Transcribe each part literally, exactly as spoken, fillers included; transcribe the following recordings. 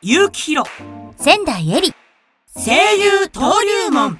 結城宏、 仙台絵里、 声優登竜門。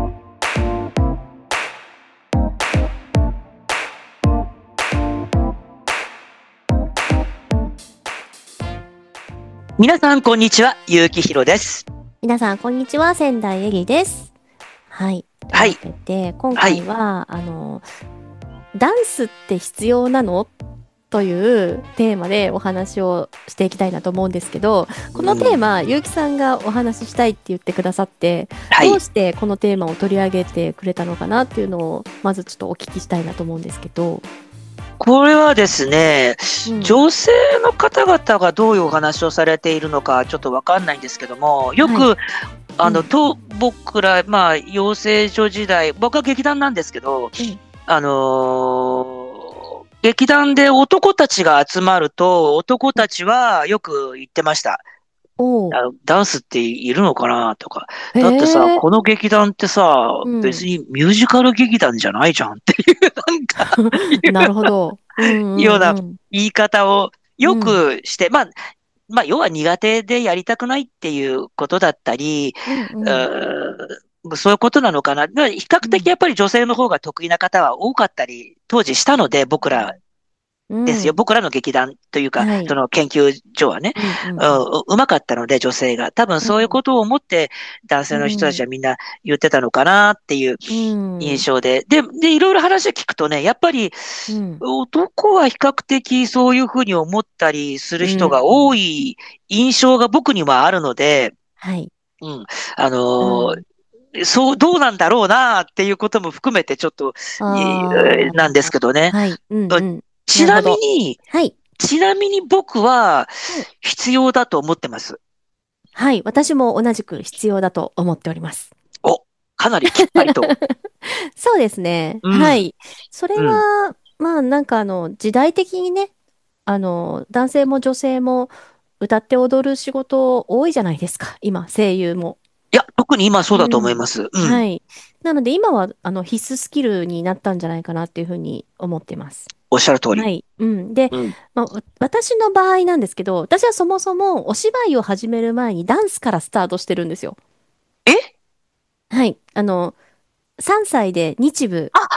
皆さんこんにちは、結城宏です。 皆さんこんにちは、仙台絵里です。はい。 はい。 で、今回は、はい、あのダンスって必要なのというテーマでお話をしていきたいなと思うんですけど、このテーマ、うん、結城さんがお話ししたいって言ってくださって、はい、どうしてこのテーマを取り上げてくれたのかなっていうのをまずちょっとお聞きしたいなと思うんですけど。 これはですね、うん、女性の方々がどういうお話をされているのかちょっと分かんないんですけども、よく、はい、あの、うん、と僕ら、まあ、養成所時代、僕は劇団なんですけど、うん、あのー、劇団で男たちが集まると、男たちはよく言ってました。ダンスっているのかなとか。だってさ、この劇団ってさ、うん、別にミュージカル劇団じゃないじゃんっていう、なんか、 なるほど。うんうんうん、 ような言い方をよくして、うん、まあ、まあ、要は苦手でやりたくないっていうことだったり、うんうん、そういうことなのかな。比較的やっぱり女性の方が得意な方は多かったり、当時したので、僕ら、ですよ、うん、僕らの劇団というか、はい、その研究所はね、うんうんうん、う, うまかったので、女性が。多分そういうことを思って、男性の人たちはみんな言ってたのかなっていう印象で。うん、で、で、いろいろ話を聞くとね、やっぱり、うん、男は比較的そういうふうに思ったりする人が多い印象が僕にはあるので、 はい。 うん。あのーうん、そう、どうなんだろうなっていうことも含めてちょっと、なんですけどね。 はい。うんうん、 ちなみに、 はい。 ちなみに僕は必要だと思ってます。 はい。私も同じく必要だと思っております。 お、かなりきっぱりと。 そうですね。うん、はい。それは、うん、まあなんかあの、時代的にね、あの、男性も女性も歌って踊る仕事多いじゃないですか。今、声優も。 いや、特に今そうだと思います。うんうん、 はい。なので今はあの必須スキルになったんじゃないかなっていうふうに思ってます。 おっしゃる通り。 はい。うん。で、うん、まあ、私の場合なんですけど、私はそもそもお芝居を始める前にダンスからスタートしてるんですよ。 え？ はい。あの、さんさいで日舞。 あ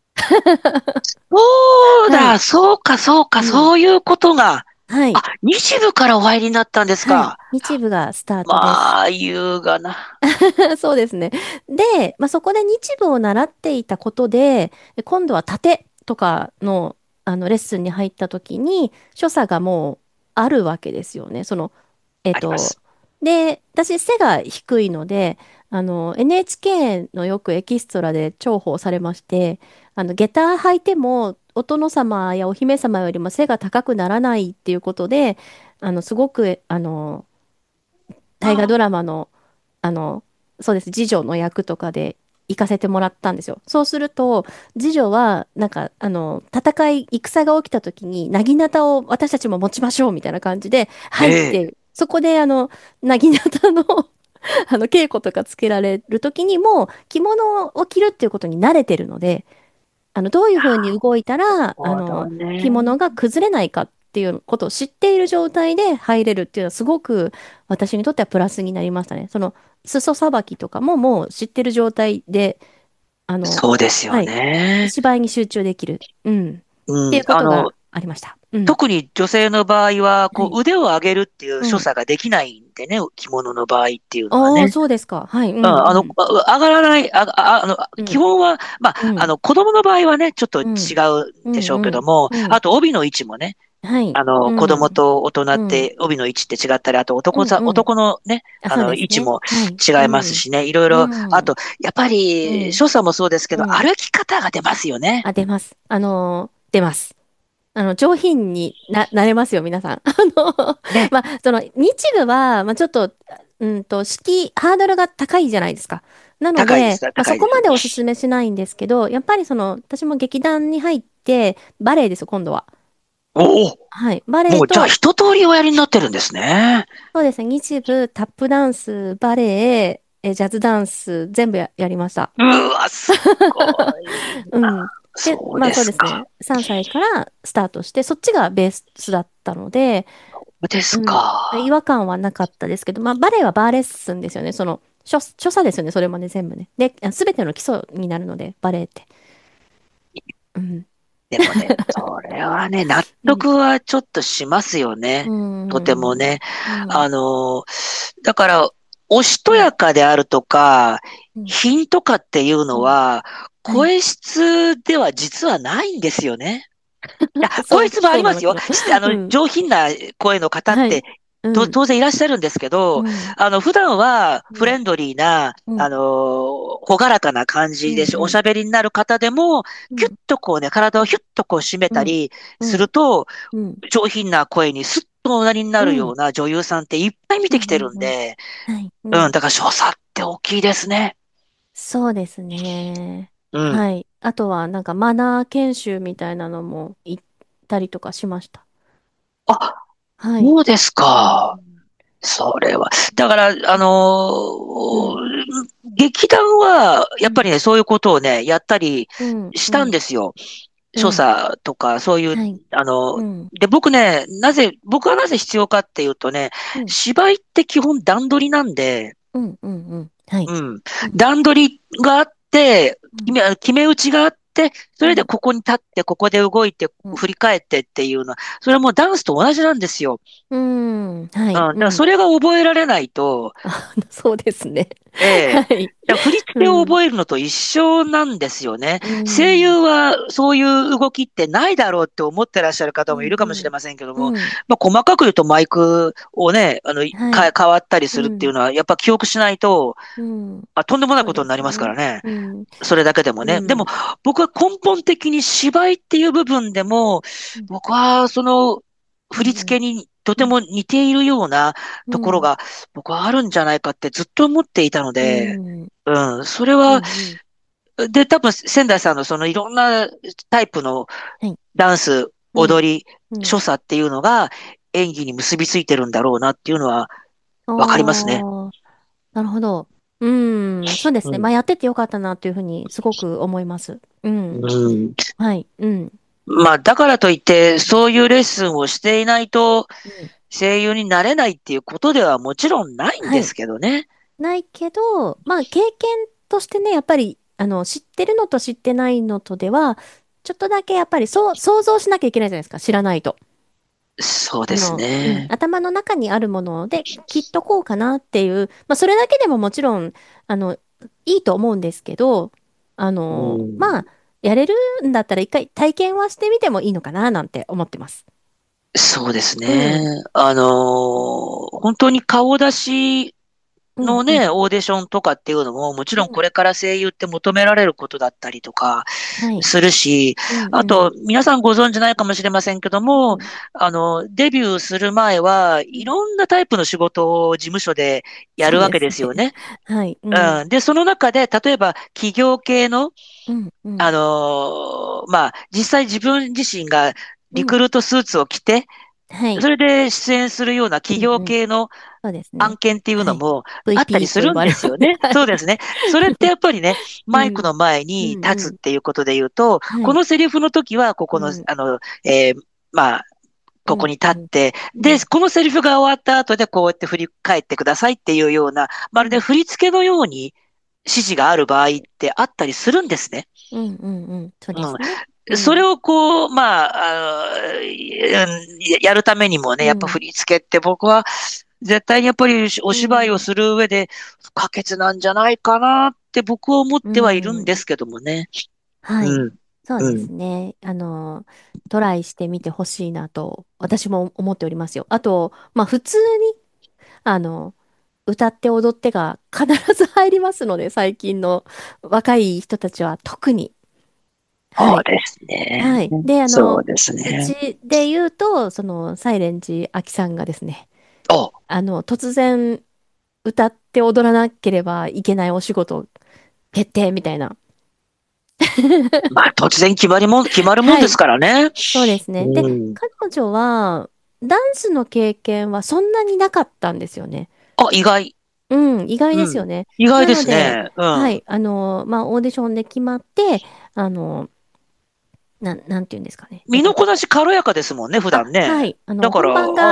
そうだ、はい、そうか、そうか、うん、そういうことが。はい。あ、日舞からお入りになったんですか。はい、 日舞がスタートです。 まあ、優雅な。 そうですね。で、まあ、そこで日舞を習っていたことで、今度は盾とかの、あのレッスンに入った時に、所作がもうあるわけですよね。その、えっと、で、私背が低いので、あの、エヌエイチケー のよくエキストラで重宝されまして、あの、下駄履いても、お殿様やお姫様よりも背が高くならないっていうことで、あの、すごく、あの、大河ドラマの、あの、そうです、次女の役とかで行かせてもらったんですよ。そうすると、次女は、なんか、あの、戦い、戦が起きた時に、なぎなたを私たちも持ちましょうみたいな感じで入って、えー、そこで、あの、なぎなたのあの、稽古とかつけられる時にも、着物を着るっていうことに慣れてるので、あの、どういうふうに動いたら、あの、着物が崩れないかっていうことを知っている状態で入れるっていうのはすごく私にとってはプラスになりましたね。その、裾さばきとかももう知ってる状態で、あの、 そうですよね。 はい、芝居に集中できる。うん。うん、っていうことがありました。 うん、特に女性の場合は、こう、腕を上げるっていう所作ができないんでね、うん、着物の場合っていうのはね。 ああ、そうですか。はい。うん、 うん、あの、上がらない、あ、あ、あの、うん、基本は、まあ、うん、あの、子供の場合はね、ちょっと違うんでしょうけども、うんうん、あと帯の位置もね、はい、あの、うん、子供と大人って帯の位置って違ったり、あと男さ、うんうん、男のね、あの、ね、位置も違いますしね、はい、いろいろ、うん、あと、やっぱり、所作もそうですけど、歩き方が出ますよね。 あ、出ます。あのー、出ます。あの、上品にな、なれますよ、皆さん。あの、ね、まあ、その、日舞は、まあ、ちょっと、うんと、敷居、ハードルが高いじゃないですか。なので、まあ、そこまでお勧めしないんですけど、やっぱりその、私も劇団に入って、バレエですよ、今度は。 おお。 はい。バレエと。 もう、じゃあ、一通りおやりになってるんですね。 そうですね。日舞、タップダンス、バレエ、え、ジャズダンス、全部や、やりました。 うわ、すごい。 うん。で、まあそうですね。さんさいからスタートして、そっちがベースだったので、 ですうん。違か。 和感はなかったですけど、まあ、バレエはバーレッスンですよね。その、所、所作ですよね。それもね、全部ね。で、すべての基礎になるので、バレエって。うん。 でもね、それはね、納うん。 得はちょっとしますようね。とてもん。 ね。 うん。 あの、だから、おしとうん。 やかであるとか、 うん。 品とかっていううん。 のは、 はい。 声質では実はないんですよね。いや、 そう、 声質もあそうなのかりますよ。しあな。うの、 ん。 上品な声の方っはい。 て、と、 うん。 当然いらっしゃるんですけど、 うん。 あの、普段はうん。 フレンドリーな、あうん。 の、朗らかな感うん。 じでしおしうん。 ゃべりになる方でも、キュッうん。 とこうね、体をヒュッとこう締めうん。 たりうん。 すると、 うん。 上品な声にスッとおなりになうん。 るような女優さんっていっぱい見うん。 てきてるんうん。 で、 はい。ううん、 ん。 だから所作って大きいですね。 そうですね。 うん。 はい。あとは、なんかマナー研修みたいなのも行ったりとかしました。 あ、 はい。 そうですうか。 ん。 それは。だから、あのうん。 ー劇団は、 うん。 やっぱりね、そういうことをね、やったりうん。 したんうん。 ですよ。所うん。 作とか、そういう、 はい。 あの、 うん。 で、僕ね、なぜ、僕はなぜ必要かっていうとね、 うん。 芝居って基本段取りなんで、 うん。うん。うん。はい。 うん。 うん。 段取りがあって、 うん。 決め、決め打ちがあって、それではい。 ここに立って、ここで動いて、 うん。 振り返ってっていうのは、それはもうダンスと同じなんですよ。 うん。はい。 うん。だかうん。 らそれが覚えられないと、 あ、そうですね。 ええ。 はい。 だから振り付けをうん。 覚えるのと一緒なんですよね。 う声ん。 優はそういう動きってないだろうって思ってらっしゃる方もいうん。 るかもしれませんけども、 うん。 まあ、細かく言うとマイクをね、あの、か、 はい。 変わったりするっていうん。 うのは、やっぱ記憶しないと、 うん。 あ、とんでもないそうことになりますからですね。 ね。 うん。 それだけでもね。でも、 うん。 僕は根本的に芝居っていう部分でも、 うん。 僕はその振りうん。 付けにとうん。 ても似ているようなうん。 ところが僕はあるんじゃないかってずっと思っていたのうで、 ん。 うん、それうん。 は、 うん。 で、多分仙台さんのそのいろんなタイプのはい。 ダンス、 うん。 踊り、 うん。 所作っていうのが演技に結びついてるんだろうなっていうのはわかりますね。 ああ、なるほど。うん。そうですね。まうん。 あ、やっててよかったなというふうにすごく思います。うん。 うん。 はい。うん。 まあ、だからといって、そういうレッスンをしていないと、 うん。 声優になれないっていうことではもちろんないんですはい。 けどね。 ないけど、まあ、経験としてね、やっぱり、あの、知ってるのと知ってないのとでは、ちょっとだけやっぱりそう、想像しなきゃいけないじゃないですか。知らないと。 そうですあの、うん、 ね。 頭の中にあるもので、きっとこうかなっていう、まあ、それだけでももちろん、あの、いいと思うんですけど、あうの、まん。 あ、やれるんだったら一回体験はしてみてもいいのかななんて思ってます。 そうですうね。 ん、 あのー本当に顔出しうん、 のね、 うん、 オーディションとかっていうのも、もちろんこうん。 れから声優って求められることだったりとかはい。 するし、 うん、うん、 あと、皆さんご存知ないかもしれませんけども、 うん。 あの、デビューする前は、 うん。 いろんなタイプの仕事を事務所でやそうるわけですね。 ですよね。 はい。うん、 うん。で、その中で、例えば企業系の、 うん、うあん、 のーまあ、実際自分自身がうん。 リクルートスーツを着て、 はい。 それで出演するような企うん、 業うん。 系のそうですね。 案件っていうはい。 のもあったりブイピーするんと呼ばれる。 ですよね。 はい。 そうですね。それってやっぱりね、 うん、 マイクの前うん、 にうん。 立つっていうことで言うと、 はい。 このセリフの時はここの、 うん、 あの、えーまあ、 うん、 ここに立っうん、 て、で、 うん、 このセリフが終わった後でこうやって振り返ってくださいっていうような、まるでうん、 振り付けのように指示がある場合ってあったりするんですね。 うん、うん、うん。そうでうん。 すね。うん、 それをこう、まあ、あの、ややるためにもね、やっぱ振うん、 り付けって僕は絶対にやっぱりおう芝居をん、 する上で不可欠なんじゃないかなって僕は思っうてはいるんでん。 すけどもね。 はい。 うん。 そうでうん。 すね。あの、トライしてみてほしいなと、私も思っておりますよ。あと、まあ、普通に、あの、歌って踊ってが必ず入りますので、最近の若い人たちは特に。はい。 そうですね。 はい。で、あの、 そうですうね。 ちで言うと、その、サイレンジアキさんがですね、 お、 あの、突然歌って踊らなければいけないお仕事決定みたいな。 まあ突然決まりもん、決まるもんですはい。 からね。 そうですね。で、 うん。 彼女は、ダンスの経験はそんなになかったんですよね。 あ、意外。 うん、意外ですうん。 よね。な意外でので、 すね。うん。 はい、あの、まあ、オーディションで決まって、あの、なん、なんていうんですかね。えっと、 身のこなし軽やかですもんね、普段あ、はね。 い、あの、 だから、 本番があ、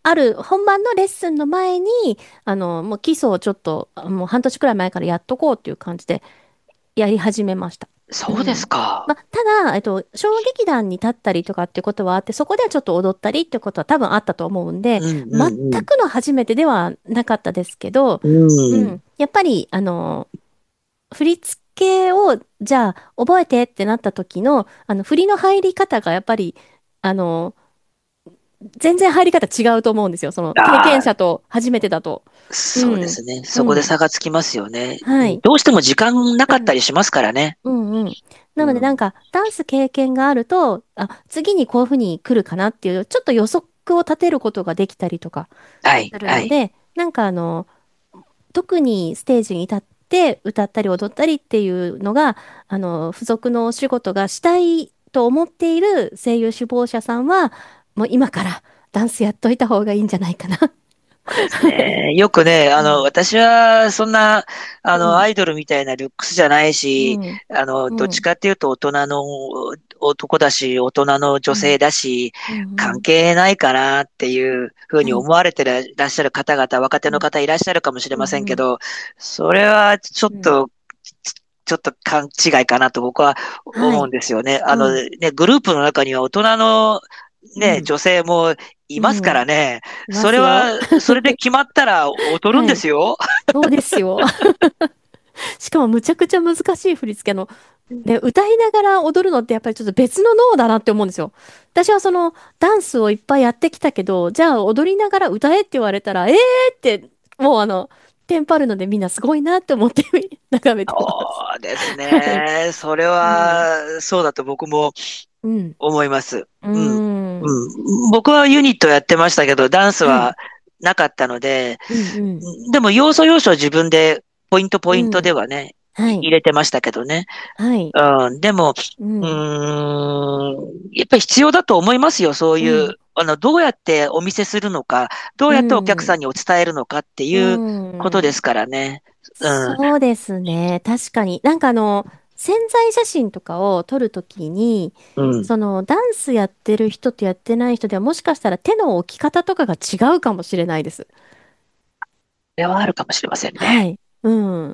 ある本番のレッスンの前に、あの、もう基礎をちょっと、あもう半年くらい前からやっとこうっていう感じでやり始めました。うそうですん。 か。 まあ、ただ、えっと、小劇団に立ったりとかっていうことはあって、そこではちょっと踊ったりってことは多分あったと思うんで、 うん全うんくの初めてではなかったですけど、 うん。うん。 うん。やっぱり、あの、振り付けを、じゃあ、覚えてってなった時の、あの、振りの入り方がやっぱり、あの、全然入り方違うと思うんですよ。その、経験ああ、 者と初めてだと。うそうでん。 すね。そこでうん。 差がつきますよね。 はい。 どうしても時間なかったうん。 りしますからね。 うんうん。なので、 うん。 なんか、ダンス経験があると、あ、次にこういうふうに来るかなっていう、ちょっと予測を立てることができたりとかはい、 するはい。 ので、なんかあの、特にステージに立って歌ったり踊ったりっていうのが、あの、付属のお仕事がしたいと思っている声優志望者さんは、もう今からダンスやっといた方がいいんじゃないかな。 そうですね。よくね、あの、 うん。 私は、そんな、あの、 うん。 アイドルみたいなルックスじゃないし、 うん。 あの、どっうん。 ちかっていうと大人の男だし、大人の女性うん。 だし、 うん。 関係ないかなっていうふうはい。 に思われてらっしゃる方々、若手うん。 の方いらっしゃるかもしれうん。 ませんうん。 けど、それはちょっうん。 と、ちょっと勘違いかなと僕は思うんはい。 ですよね。あのうん。 ね、グループの中には大人のね、 うん。 女性もいますかうん。 らね。 いまそれすよ。 は、それで決まったら劣るんはい。 ですよ。 そうですよ。しかもむちゃくちゃ難しい振り付けの、ね、歌いながら踊るのってやっぱりちょっと別の脳だなって思うんですよ。私はそのダンスをいっぱいやってきたけど、じゃあ踊りながら歌えって言われたら、えーって、もうあの、テンパるのでみんなすごいなって思って眺めてます。 そうですはい。 ね。それうん。 は、そうだと僕もうん。 思います。 ううん。 ーん。 うん。僕はユニットやってましたけど、ダンスはい。 はなかったので、 うんうん。 でも要所要所自分でポイントポイントでうん。 はね、いはい。 入れてましたけどね。 はい。 うん、でも、ううん。 ーん、やっぱり必要だと思いますよ。そういう、 うん。 あの、どうやってお見せするのか、どううやってお客さん。 んにお伝えるのかってういうことでん。 すからね。うん、 そうですね。確かに。なんかあの、宣材写真とかを撮るときに、 うん。 そのダンスやってる人とやってない人ではもしかしたら手の置き方とかが違うかもしれないです。 それはあるかもしれませんね。 はい。うん。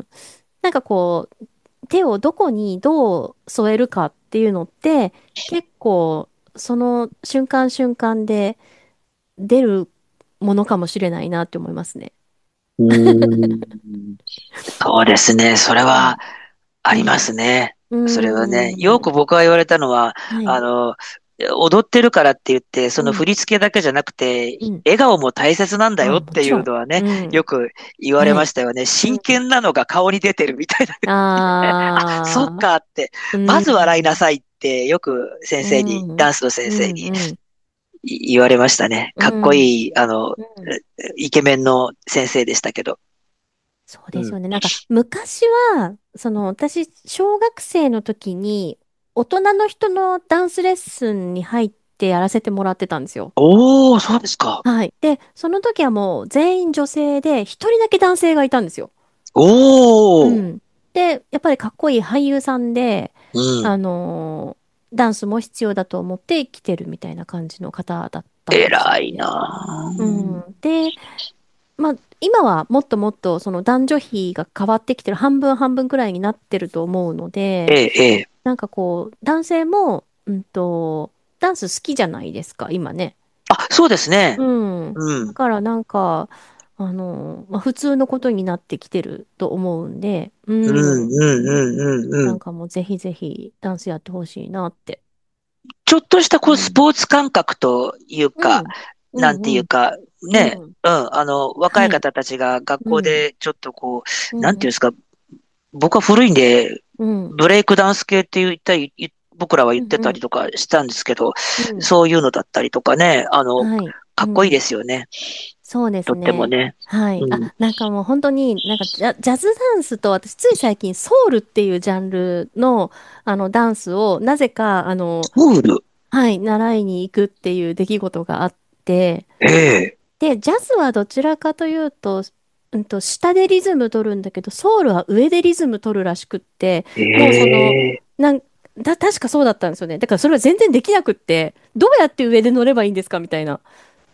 なんかこう、手をどこにどう添えるかっていうのって、結構その瞬間瞬間で出るものかもしれないなって思いますね。 うーん。そうですね。それはうん。 ありまうん。 すね。 うそれはね、 ーん。 よく僕が言われたのは、 はい。 あの、踊ってるからって言って、その振うん。 り付けだけじゃなくて、 うん。 笑顔も大切なんだよあ、 ってもちろん。 いうのはね、 うん。 よく言われはい。 ましたよね。真うん。 剣なのが顔に出てるみたいな。あ、そっああ、 かって、 うまず笑いなん。 さいってよく先う生に、 ん。 ダンスの先う生にん。うん。 い言われましたね。 うかっこん。 いい、あの、 うん。 イケメンの先生でしたけど。 そううん。 ですよね。なんか、昔は、その、私、小学生の時に、大人の人のダンスレッスンに入ってやらせてもらってたんですよ。 おー、そうですか。 はい。で、その時はもう全員女性で、一人だけ男性がいたんですよ。うおー。 ん。で、やっぱりかっこいい俳優さんで、 うん。 あのーダンスも必要だと思って来てるみたいな感じの方だったんですよ偉いね。 なうぁ。 ん。で、まあ、今はもっともっとその男女比が変わってきてる、半分半分くらいになってると思うので、 ええ、ええ。 なんかこう、男性も、うんと、ダンス好きじゃないですか、今ね。 あ、そうですね。 うん。 うん。 だからなんか、あの、まあ、普通のことになってきてると思うんで、ううん、 ん。 うん、うん、うん、うん。 なんかもうぜひぜひダンスやってほしいなって。 ちょっとしたこうスうん。 ポーツ感覚というか、 うん。うなんてん。うん。 いうか、ね、 うん。 うん、あの、若いはい。 方たちが学校うん。 でちょっとこう、なんうん。 ていうんですか、僕は古いんで、 うん。 ブレイクダンス系って言ったり、言僕らは言っうん。うん。 てたりとかしたんですけど、 うん。 そういうのだったりとかね、あの、 はい。 かっこいいでうん。 すよね。 そうでとってもすね。 ね。 はい。 うん。 あ、なんかもう本当に、なんかジャ、ジャズダンスと私つい最近ソウルっていうジャンルの、あのダンスをなぜか、あの、 ソウル。 はい、習いに行くっていう出来事があって、 ええ。 で、ジャズはどちらかというと、うんと、下でリズム取るんだけど、ソウルは上でリズム取るらしくって、 えもうその、 え。 なん、だ、確かそうだったんですよね。だからそれは全然できなくって、どうやって上で乗ればいいんですかみたいな。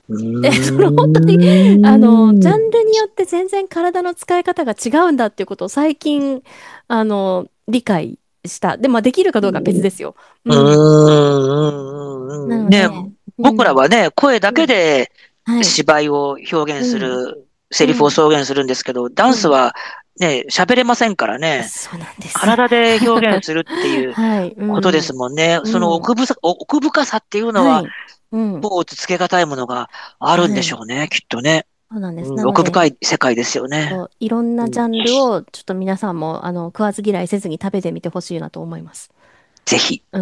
で、その本当に、あの、ジャンルによって全然体の使い方が違うんだっていうことを最近、あの、理解した。で、まあ、できるかどうかは別ですよ。 ううん。 ーん。 なのね、 で、 僕らはね、声だけではい。 芝居を表現すうん。 る、セリフを表現するんですけど、ダンスはね、喋れませんからね、 そうなんです。 体で表現するっていうはい。 ことですもんね。その奥深さ、奥深さっていうのは、 はい。うん。 スポーツつけがたいものがあるんでしょうね、きっとね。 そうなんです。 うん、 なので、 奥深い世界ですよね。 いろんなジうん、 ャンルをちょっと皆さんもあの食わず嫌いせずに食べてみてほしいなと思います。 ぜひ。 うん。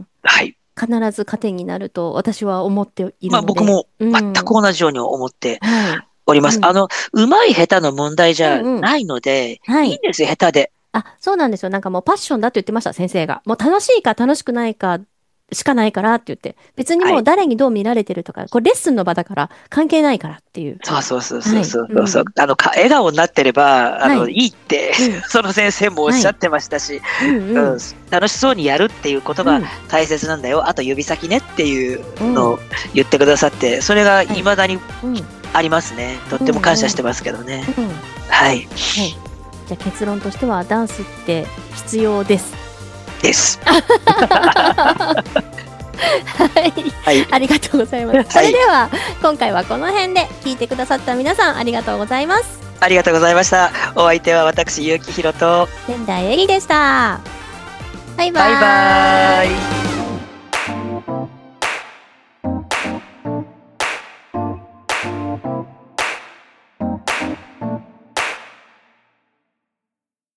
はい。 必ず糧になると私は思っていまるので。 あ僕もうん。 全く同じように思ってはい。 おります。 うん。 あの、うまい下手の問題じゃうんうん。 ないので、 はい。 いいんですよ、下手で。 あ、そうなんですよ。なんかもうパッションだって言ってました、先生が。もう楽しいか楽しくないかしかないからって言って。別にはい。 もう誰にどう見られてるとか、これレッスンの場だから関係ないからっていう。 そうそうそうそはい。 うそうそうそう。 うん。 あの、か笑顔になってれば、あの、 はい。 いいって、 うん。 その先生もおっはい。 しゃってましたし、 うんううん、 ん。 楽しそうにやるっていうことがうん。 大切なんだよ。あと指先ねっていううん。 のを言ってくださって、それがはい。 未だにうん。 ありますね。とっうても感んうん。 謝してますけどね。 うん。 はい。 はい。じゃあ結論としてはダンスって必要です。 です。 はい。 はい。 ありがとうございます。そはい。 れでは今回はこの辺で聞いてくださった皆さんありがとうございます。 ありがとうございました。お相手は私、結城ひろと。 仙台えりでした。バイババイバーイ。 ーイ。